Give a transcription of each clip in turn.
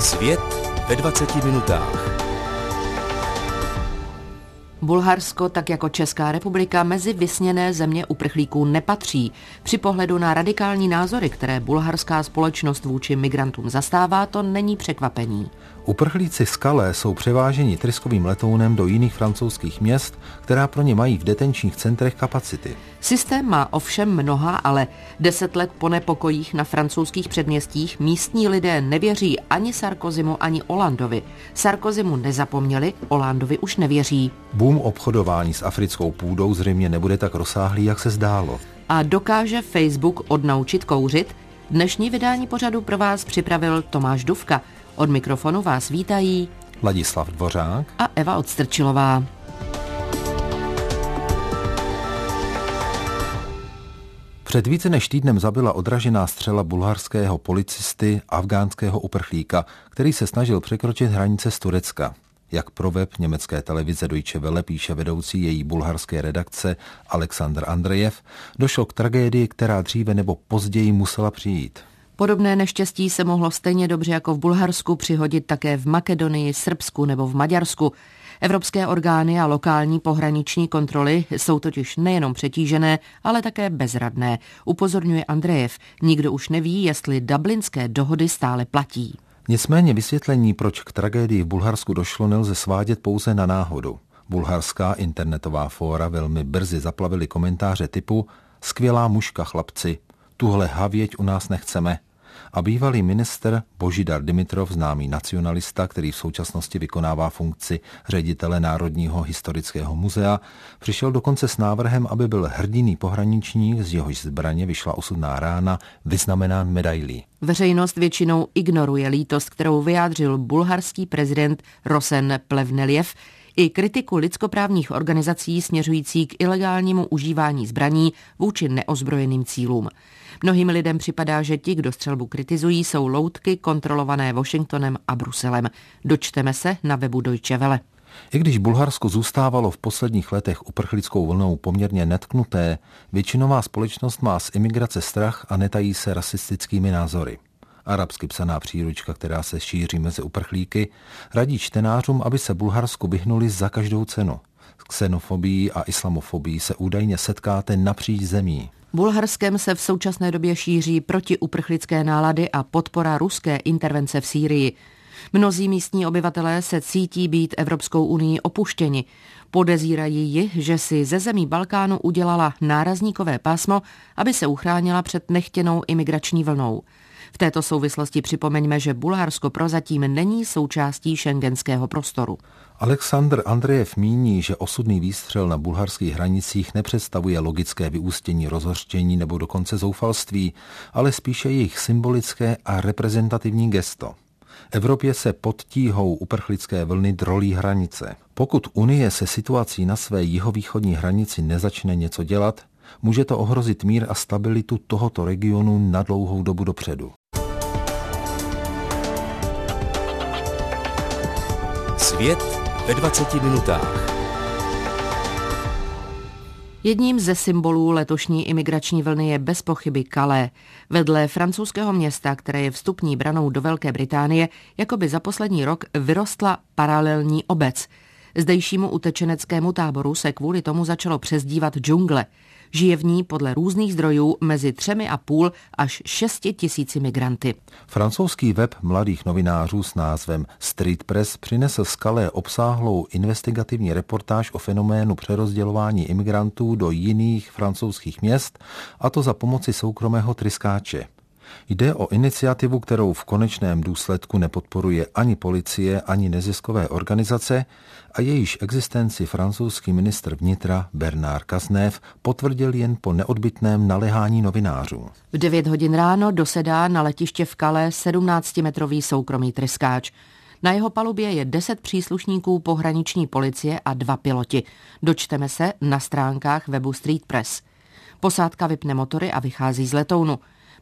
Svět ve 20 minutách. Bulharsko, tak jako Česká republika, mezi vysněné země uprchlíků nepatří. Při pohledu na radikální názory, které bulharská společnost vůči migrantům zastává, to není překvapení. Uprchlíci z Calais jsou převáženi tryskovým letounem do jiných francouzských měst, která pro ně mají v detenčních centrech kapacity. Systém má ovšem mnoha, ale 10 let po nepokojích na francouzských předměstích místní lidé nevěří ani Sarkozymu, ani Hollandovi. Sarkozymu nezapomněli, Hollandovi už nevěří. Boom obchodování s africkou půdou zřejmě nebude tak rozsáhlý, jak se zdálo. A dokáže Facebook odnaučit kouřit? Dnešní vydání pořadu pro vás připravil Tomáš Dufka. Od mikrofonu vás vítají Ladislav Dvořák a Eva Odstrčilová. Před více než týdnem zabila odražená střela bulharského policisty afgánského uprchlíka, který se snažil překročit hranice z Turecka. Jak pro web německé televize Deutsche Welle píše vedoucí její bulharské redakce Alexander Andrejev, došlo k tragédii, která dříve nebo později musela přijít. Podobné neštěstí se mohlo stejně dobře jako v Bulharsku přihodit také v Makedonii, Srbsku nebo v Maďarsku. Evropské orgány a lokální pohraniční kontroly jsou totiž nejenom přetížené, ale také bezradné, upozorňuje Andrejev. Nikdo už neví, jestli dublinské dohody stále platí. Nicméně vysvětlení, proč k tragédii v Bulharsku došlo, nelze svádět pouze na náhodu. Bulharská internetová fóra velmi brzy zaplavily komentáře typu skvělá mužka, chlapci, tuhle havěť u nás nechceme. A bývalý ministr Božidar Dimitrov, známý nacionalista, který v současnosti vykonává funkci ředitele Národního historického muzea, přišel dokonce s návrhem, aby byl hrdinný pohraničník, z jehož zbraně vyšla osudná rána, vyznamenán medailí. Veřejnost většinou ignoruje lítost, kterou vyjádřil bulharský prezident Rosen Plevneliev, i kritiku lidskoprávních organizací směřující k ilegálnímu užívání zbraní vůči neozbrojeným cílům. Mnohým lidem připadá, že ti, kdo střelbu kritizují, jsou loutky kontrolované Washingtonem a Bruselem. Dočteme se na webu Deutsche Welle. I když Bulharsko zůstávalo v posledních letech uprchlickou vlnou poměrně netknuté, většinová společnost má z imigrace strach a netají se rasistickými názory. Arabsky psaná příručka, která se šíří mezi uprchlíky, radí čtenářům, aby se Bulharsku vyhnuli za každou cenu. S xenofobií a islamofobií se údajně setkáte napříč zemí. Bulharskem se v současné době šíří protiuprchlické nálady a podpora ruské intervence v Sýrii. Mnozí místní obyvatelé se cítí být Evropskou unii opuštěni. Podezírají ji, že si ze zemí Balkánu udělala nárazníkové pásmo, aby se uchránila před nechtěnou imigrační vlnou. V této souvislosti připomeňme, že Bulharsko prozatím není součástí schengenského prostoru. Alexander Andrejev míní, že osudný výstřel na bulharských hranicích nepředstavuje logické vyústění rozhořčení nebo dokonce zoufalství, ale spíše jejich symbolické a reprezentativní gesto. Evropě se pod tíhou uprchlické vlny drolí hranice. Pokud Unie se situací na své jihovýchodní hranici nezačne něco dělat, může to ohrozit mír a stabilitu tohoto regionu na dlouhou dobu dopředu. Svět ve 20 minutách. Jedním ze symbolů letošní imigrační vlny je bez pochyby Calais. Vedle francouzského města, které je vstupní branou do Velké Británie, jakoby za poslední rok vyrostla paralelní obec. Zdejšímu utečeneckému táboru se kvůli tomu začalo přezdívat džungle. Žije v ní podle různých zdrojů mezi 3,5 až 6 tisíci migranty. Francouzský web mladých novinářů s názvem Street Press přinesl z Calais obsáhlou investigativní reportáž o fenoménu přerozdělování imigrantů do jiných francouzských měst, a to za pomoci soukromého tryskáče. Jde o iniciativu, kterou v konečném důsledku nepodporuje ani policie, ani neziskové organizace a jejíž existenci francouzský ministr vnitra Bernard Cazeneuve potvrdil jen po neodbytném naléhání novinářů. V 9 hodin ráno dosedá na letiště v Calais 17-metrový soukromý tryskáč. Na jeho palubě je 10 příslušníků pohraniční policie a 2 piloti. Dočteme se na stránkách webu Street Press. Posádka vypne motory a vychází z letounu.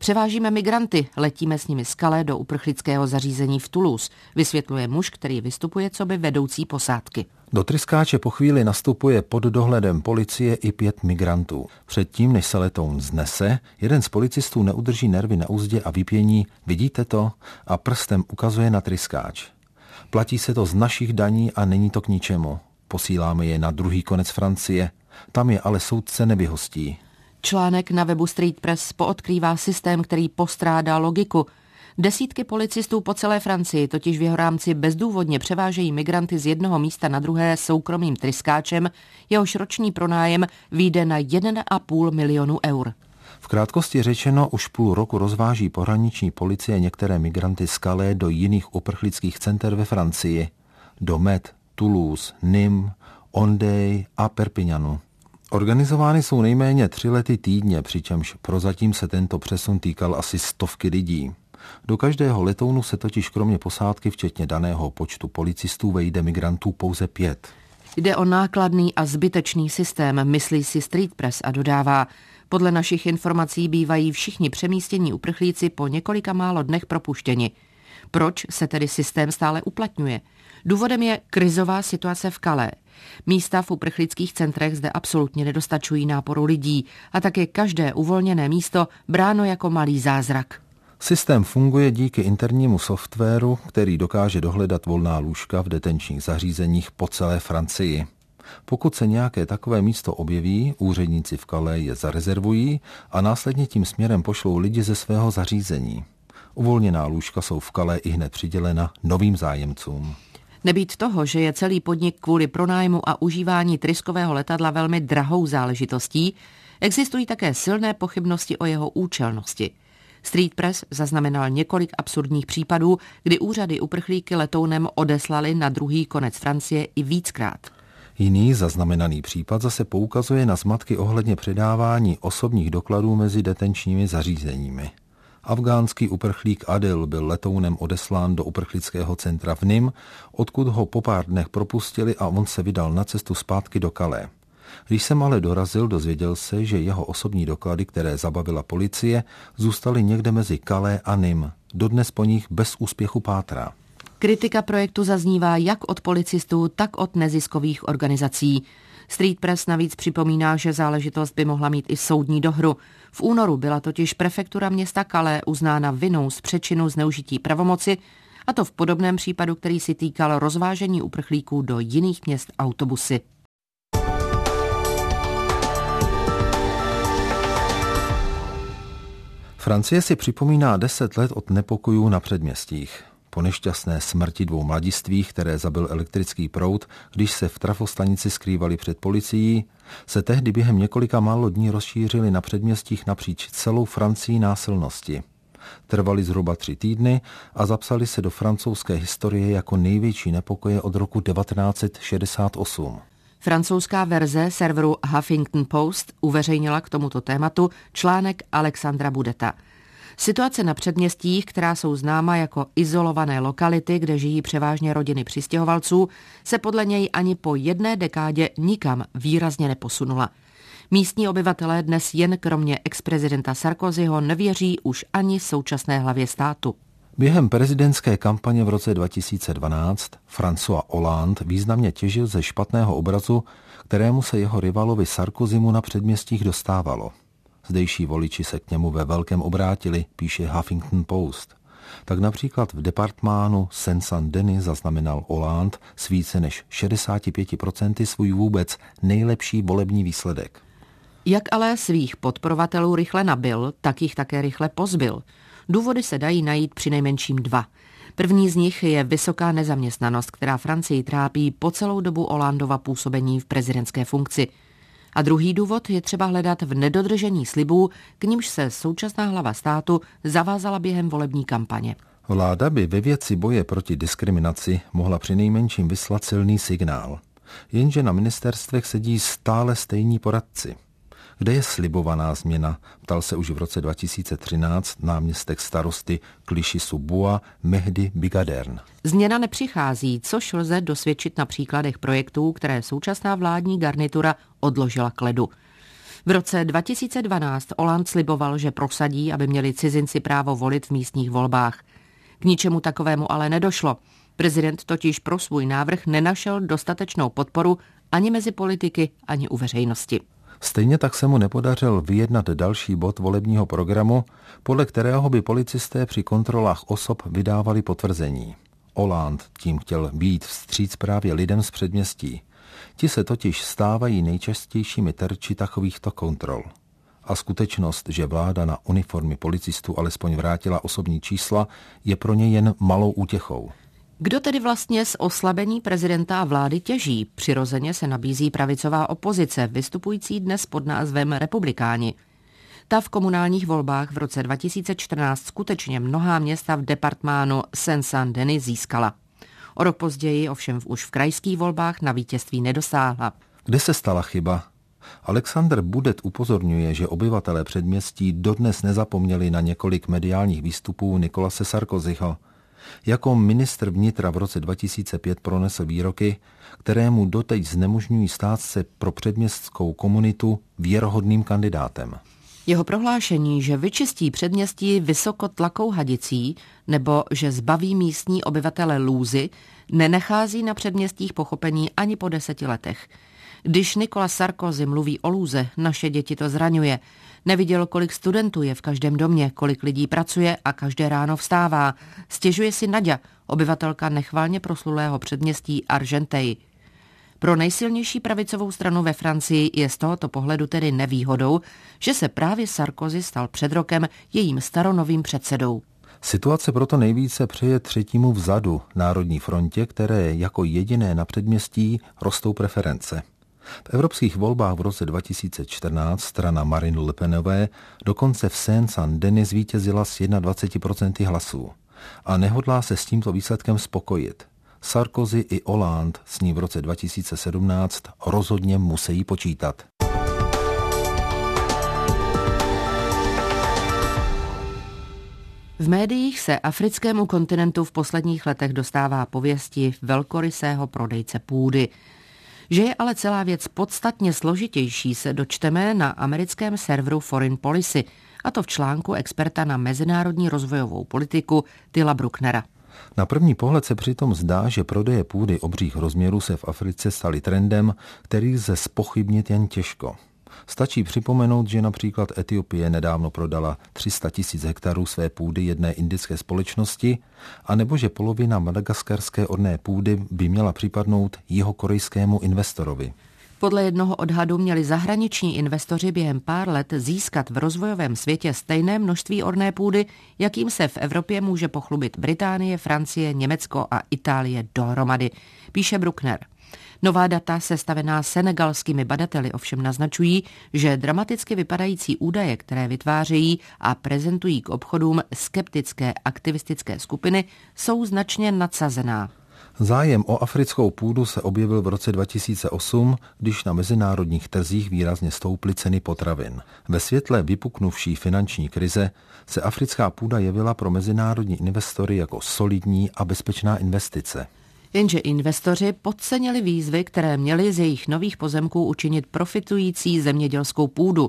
Převážíme migranty, letíme s nimi z Calais do uprchlického zařízení v Toulouse, vysvětluje muž, který vystupuje coby vedoucí posádky. Do tryskáče po chvíli nastupuje pod dohledem policie i 5 migrantů. Předtím, než se letoun znese, jeden z policistů neudrží nervy na uzdě a vypění "vidíte to?" a prstem ukazuje na tryskáč. Platí se to z našich daní a není to k ničemu. Posíláme je na druhý konec Francie. Tam je ale soudce nevyhostí. Článek na webu Street Press poodkrývá systém, který postrádá logiku. Desítky policistů po celé Francii totiž v jeho rámci bezdůvodně převážejí migranty z jednoho místa na druhé soukromým tryskáčem, jehož roční pronájem vyjde na 1,5 milionu eur. V krátkosti řečeno, už půl roku rozváží pohraniční policie některé migranty z Calais do jiných uprchlických center ve Francii. Do Met, Toulouse, Nîmes, Ondej a Perpignanu. Organizovány jsou nejméně 3 lety týdně, přičemž prozatím se tento přesun týkal asi 100 lidí. Do každého letounu se totiž kromě posádky včetně daného počtu policistů vejde migrantů pouze 5. Jde o nákladný a zbytečný systém, myslí si Street Press a dodává: podle našich informací bývají všichni přemístění uprchlíci po několika málo dnech propuštěni. Proč se tedy systém stále uplatňuje? Důvodem je krizová situace v Calais. Místa v uprchlických centrech zde absolutně nedostačují náporu lidí a tak je každé uvolněné místo bráno jako malý zázrak. Systém funguje díky internímu softwaru, který dokáže dohledat volná lůžka v detenčních zařízeních po celé Francii. Pokud se nějaké takové místo objeví, úředníci v Calais je zarezervují a následně tím směrem pošlou lidi ze svého zařízení. Uvolněná lůžka jsou v Calais ihned přidělena novým zájemcům. Nebýt toho, že je celý podnik kvůli pronájmu a užívání tryskového letadla velmi drahou záležitostí, existují také silné pochybnosti o jeho účelnosti. Street Press zaznamenal několik absurdních případů, kdy úřady uprchlíky letounem odeslali na druhý konec Francie i víckrát. Jiný zaznamenaný případ zase poukazuje na zmatky ohledně předávání osobních dokladů mezi detenčními zařízeními. Afgánský uprchlík Adil byl letounem odeslán do uprchlického centra v Nîmes, odkud ho po pár dnech propustili a on se vydal na cestu zpátky do Calais. Když jsem ale dorazil, dozvěděl se, že jeho osobní doklady, které zabavila policie, zůstaly někde mezi Calais a Nîmes. Dodnes po nich bez úspěchu pátrá. Kritika projektu zaznívá jak od policistů, tak od neziskových organizací. Street Press navíc připomíná, že záležitost by mohla mít i soudní dohru. V únoru byla totiž prefektura města Calais uznána vinou z přečinu zneužití pravomoci, a to v podobném případu, který si týkal rozvážení uprchlíků do jiných měst autobusy. Francie si připomíná 10 let od nepokojů na předměstích. Po nešťastné smrti 2 mladistvých, které zabil elektrický proud, když se v trafostanici skrývali před policií, se tehdy během několika málo dní rozšířily na předměstích napříč celou Francii násilnosti. Trvaly zhruba 3 týdny a zapsali se do francouzské historie jako největší nepokoje od roku 1968. Francouzská verze serveru Huffington Post uveřejnila k tomuto tématu článek Alexandra Budeta. Situace na předměstích, která jsou známa jako izolované lokality, kde žijí převážně rodiny přistěhovalců, se podle něj ani po 1 dekádě nikam výrazně neposunula. Místní obyvatelé dnes jen kromě ex-prezidenta Sarkozyho nevěří už ani současné hlavě státu. Během prezidentské kampaně v roce 2012 François Hollande významně těžil ze špatného obrazu, kterému se jeho rivalovi Sarkozymu na předměstích dostávalo. Zdejší voliči se k němu ve velkém obrátili, píše Huffington Post. Tak například v departmánu Seine-Saint-Denis zaznamenal Hollande s více než 65% svůj vůbec nejlepší volební výsledek. Jak ale svých podporovatelů rychle nabil, tak jich také rychle pozbyl. Důvody se dají najít přinejmenším 2. První z nich je vysoká nezaměstnanost, která Francii trápí po celou dobu Hollandova působení v prezidentské funkci. A druhý důvod je třeba hledat v nedodržení slibů, k nimž se současná hlava státu zavázala během volební kampaně. Vláda by ve věci boje proti diskriminaci mohla přinejmenším vyslat silný signál. Jenže na ministerstvech sedí stále stejní poradci. Kde je slibovaná změna, ptal se už v roce 2013 náměstek starosty Clichy-sous-Bois Mehdi Bigadern. Změna nepřichází, což lze dosvědčit na příkladech projektů, které současná vládní garnitura odložila k ledu. V roce 2012 Hollande sliboval, že prosadí, aby měli cizinci právo volit v místních volbách. K ničemu takovému ale nedošlo. Prezident totiž pro svůj návrh nenašel dostatečnou podporu ani mezi politiky, ani u veřejnosti. Stejně tak se mu nepodařil vyjednat další bod volebního programu, podle kterého by policisté při kontrolách osob vydávali potvrzení. Hollande tím chtěl být vstříc právě lidem z předměstí. Ti se totiž stávají nejčastějšími terči takovýchto kontrol. A skutečnost, že vláda na uniformy policistů alespoň vrátila osobní čísla, je pro ně jen malou útěchou. Kdo tedy vlastně z oslabení prezidenta a vlády těží? Přirozeně se nabízí pravicová opozice, vystupující dnes pod názvem Republikáni. Ta v komunálních volbách v roce 2014 skutečně mnohá města v departmánu Seine-Saint-Denis získala. O rok později ovšem už v krajských volbách na vítězství nedosáhla. Kde se stala chyba? Alexander Budet upozorňuje, že obyvatelé předměstí dodnes nezapomněli na několik mediálních výstupů Nicolase Sarkozyho. Jako ministr vnitra v roce 2005 pronesl výroky, které mu doteď znemožňují stát se pro předměstskou komunitu věrohodným kandidátem. Jeho prohlášení, že vyčistí předměstí vysokotlakou hadicí nebo že zbaví místní obyvatele lůzy, nenechází na předměstích pochopení ani po 10 letech. Když Nicolas Sarkozy mluví o lůze, naše děti to zraňuje. Neviděl, kolik studentů je v každém domě, kolik lidí pracuje a každé ráno vstává. Stěžuje si Naďa, obyvatelka nechvalně proslulého předměstí Argenteuil. Pro nejsilnější pravicovou stranu ve Francii je z tohoto pohledu tedy nevýhodou, že se právě Sarkozy stal před rokem jejím staronovým předsedou. Situace proto nejvíce přeje třetímu vzadu, Národní frontě, které jako jediné na předměstí rostou preference. V evropských volbách v roce 2014 strana Marine Le Penové dokonce v Seine-Saint-Denis zvítězila s 21% hlasů a nehodlá se s tímto výsledkem spokojit. Sarkozy i Hollande s ní v roce 2017 rozhodně musí počítat. V médiích se africkému kontinentu v posledních letech dostává pověsti velkorysého prodejce půdy. Že je ale celá věc podstatně složitější, se dočteme na americkém serveru Foreign Policy, a to v článku experta na mezinárodní rozvojovou politiku Tilla Brucknera. Na první pohled se přitom zdá, že prodeje půdy obřích rozměrů se v Africe staly trendem, který lze zpochybnit jen těžko. Stačí připomenout, že například Etiopie nedávno prodala 300 000 hektarů své půdy jedné indické společnosti, anebo že polovina madagaskarské orné půdy by měla připadnout jihokorejskému investorovi. Podle jednoho odhadu měli zahraniční investoři během pár let získat v rozvojovém světě stejné množství orné půdy, jakým se v Evropě může pochlubit Británie, Francie, Německo a Itálie dohromady, píše Bruckner. Nová data sestavená senegalskými badateli ovšem naznačují, že dramaticky vypadající údaje, které vytvářejí a prezentují k obchodům skeptické aktivistické skupiny, jsou značně nadsazená. Zájem o africkou půdu se objevil v roce 2008, když na mezinárodních trzích výrazně stouply ceny potravin. Ve světle vypuknuvší finanční krize se africká půda jevila pro mezinárodní investory jako solidní a bezpečná investice. Jenže investoři podcenili výzvy, které měly z jejich nových pozemků učinit profitující zemědělskou půdu.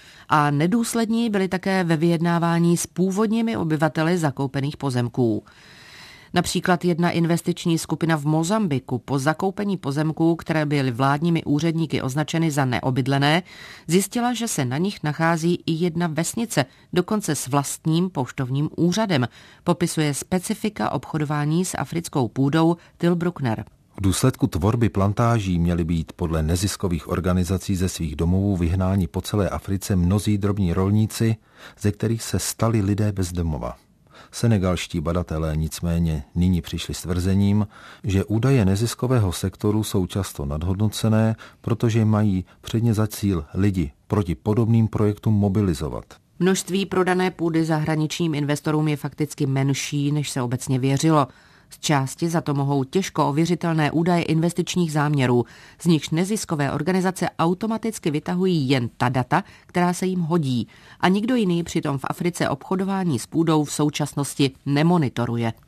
A nedůslední byli také ve vyjednávání s původními obyvateli zakoupených pozemků. Například jedna investiční skupina v Mozambiku po zakoupení pozemků, které byly vládními úředníky označeny za neobydlené, zjistila, že se na nich nachází i jedna vesnice, dokonce s vlastním poštovním úřadem, popisuje specifika obchodování s africkou půdou Till Bruckner. V důsledku tvorby plantáží měli být podle neziskových organizací ze svých domovů vyhnáni po celé Africe mnozí drobní rolníci, ze kterých se stali lidé bez domova. Senegalští badatelé nicméně nyní přišli s tvrzením, že údaje neziskového sektoru jsou často nadhodnocené, protože mají předně za cíl lidi proti podobným projektům mobilizovat. Množství prodané půdy zahraničním investorům je fakticky menší, než se obecně věřilo. Z části za to mohou těžko ověřitelné údaje investičních záměrů, z nichž neziskové organizace automaticky vytahují jen ta data, která se jim hodí, a nikdo jiný přitom v Africe obchodování s půdou v současnosti nemonitoruje.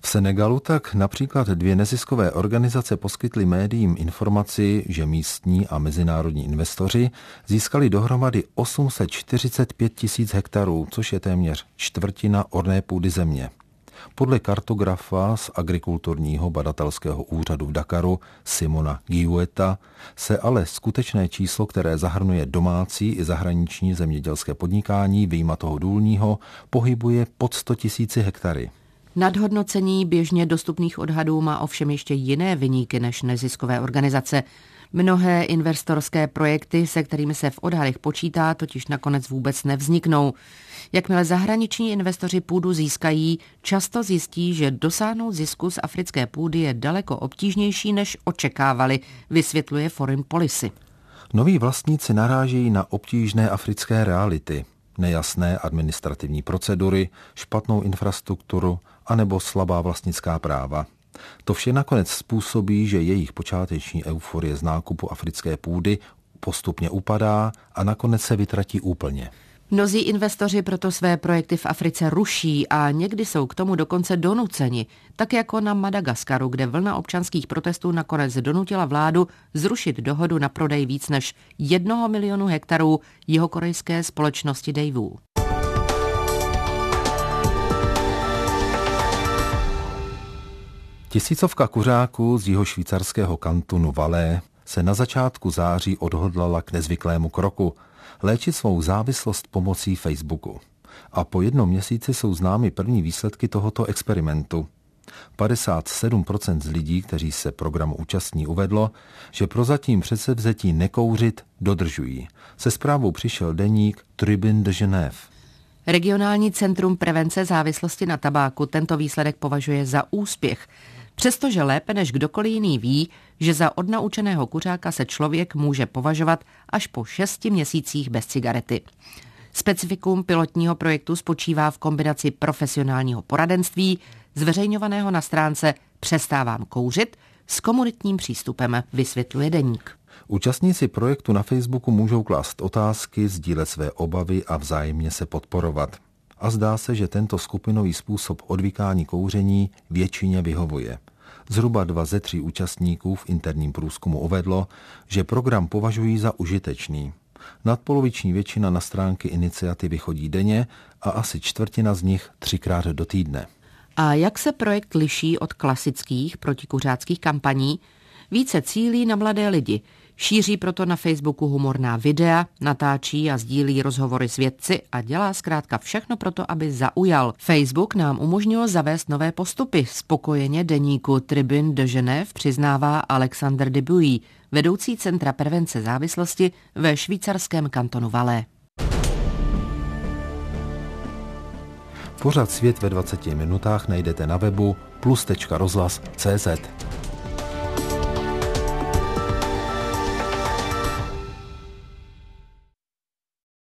V Senegalu tak například 2 neziskové organizace poskytly médiím informaci, že místní a mezinárodní investoři získali dohromady 845 000 hektarů, což je téměř čtvrtina orné půdy země. Podle kartografa z agrikulturního badatelského úřadu v Dakaru Simona Guiueta se ale skutečné číslo, které zahrnuje domácí i zahraniční zemědělské podnikání, vyjma toho důlního, pohybuje pod 100 000 hektary. Nadhodnocení běžně dostupných odhadů má ovšem ještě jiné viníky než neziskové organizace. Mnohé investorské projekty, se kterými se v odhadech počítá, totiž nakonec vůbec nevzniknou. Jakmile zahraniční investoři půdu získají, často zjistí, že dosáhnout zisku z africké půdy je daleko obtížnější, než očekávali, vysvětluje Foreign Policy. Noví vlastníci narážejí na obtížné africké reality, nejasné administrativní procedury, špatnou infrastrukturu anebo slabá vlastnická práva. To vše nakonec způsobí, že jejich počáteční euforie z nákupu africké půdy postupně upadá a nakonec se vytratí úplně. Mnozí investoři proto své projekty v Africe ruší a někdy jsou k tomu dokonce donuceni, tak jako na Madagaskaru, kde vlna občanských protestů nakonec donutila vládu zrušit dohodu na prodej víc než 1 milionu hektarů jihokorejské společnosti Daewoo. Tisícovka kuřáků z jihošvýcarského kantonu Valais se na začátku září odhodlala k nezvyklému kroku – léčit svou závislost pomocí Facebooku. A po 1 měsíci jsou známy první výsledky tohoto experimentu. 57% z lidí, kteří se programu účastní, uvedlo, že prozatím předsevzetí nekouřit dodržují. Se zprávou přišel deník Tribune de Genève. Regionální centrum prevence závislosti na tabáku tento výsledek považuje za úspěch, přestože lépe než kdokoliv jiný ví, že za odnaučeného kuřáka se člověk může považovat až po 6 měsících bez cigarety. Specifikum pilotního projektu spočívá v kombinaci profesionálního poradenství, zveřejňovaného na stránce Přestávám kouřit, s komunitním přístupem, vysvětluje deník. Účastníci projektu na Facebooku můžou klást otázky, sdílet své obavy a vzájemně se podporovat. A zdá se, že tento skupinový způsob odvykání kouření většině vyhovuje. Zhruba 2 ze 3 účastníků v interním průzkumu uvedlo, že program považují za užitečný. Nadpoloviční většina na stránky iniciativy chodí denně a asi čtvrtina z nich 3krát do týdne. A jak se projekt liší od klasických protikuřáckých kampaní? Více cílí na mladé lidi. Šíří proto na Facebooku humorná videa, natáčí a sdílí rozhovory s vědci a dělá zkrátka všechno proto, aby zaujal. Facebook nám umožnil zavést nové postupy. Spokojeně deníku Tribune de Genève přiznává Alexandre Debuy, vedoucí Centra prevence závislosti ve švýcarském kantonu Valais. Pořad Svět ve 20 minutách najdete na webu plus.rozhlas.cz.